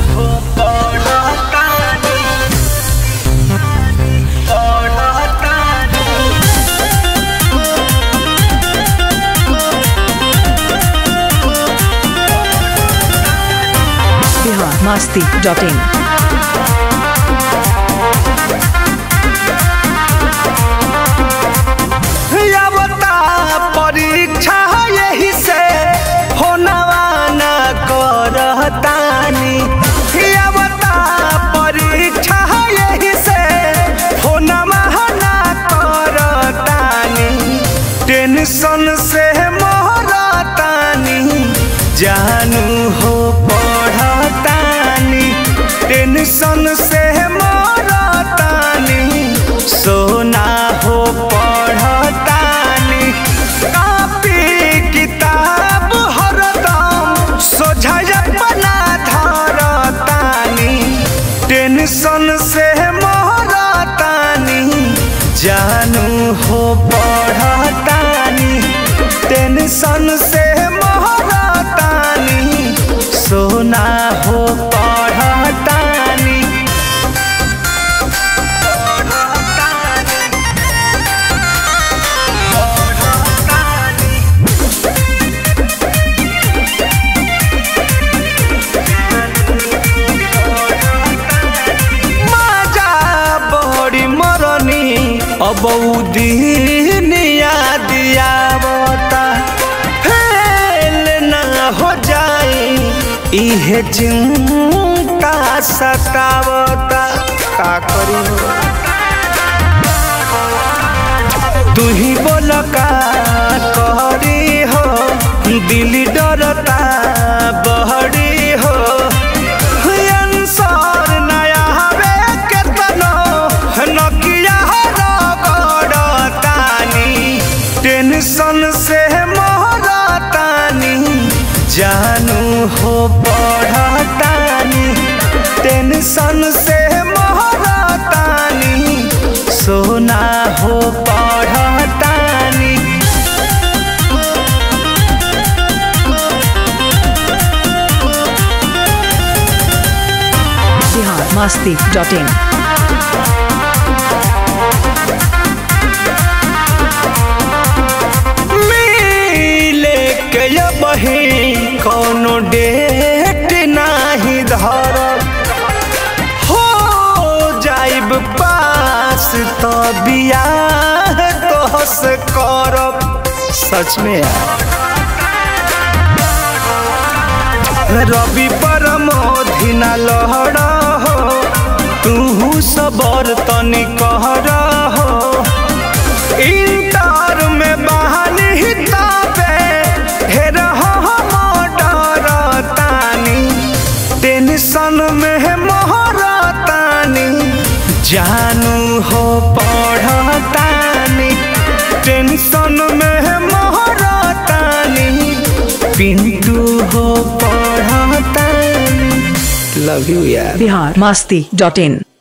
हो पढ़तानी biharmasti.in परीक्षा यही से होनवा न करतानी परीक्षा यही से होनवा न करतानी टेंशन से मोहरतानी जानू हो पढ़तानी टेंशन से मोहरतानी सोना हो पढ़तानी कापी किताब हरदम सोझा बना धरतानी टेंशन से मोहरतानी जानू हो पढ़तानी टेंशन से मोहरतानी सोना हो पढ़तानी अब दिनिया दियावता फेल न हो जाए इहे चिंता सतावता का करी तू ही बोल का करी हो दिल डरता बहरी हो अंसर नया हवे केतनो नकिया टेंशन से मोहरतानी जानू हो पढ़तानी टेंशन से मोहरतानी सोना हो पढ़तानी biharmasti.in कौनो डेट नाही धर हो जाइब पास तो बियाह तोहस करब सच में रवि परमोधि न लहड़ हो तू सबर तनी कहर हो इंटर में बहानी तबे हेर टेंशन में मोहरतानी जानू हो पढ़तानी टेंशन में मोहरतानी पिंटू हो पढ़तानी लव यू यार biharmasti.in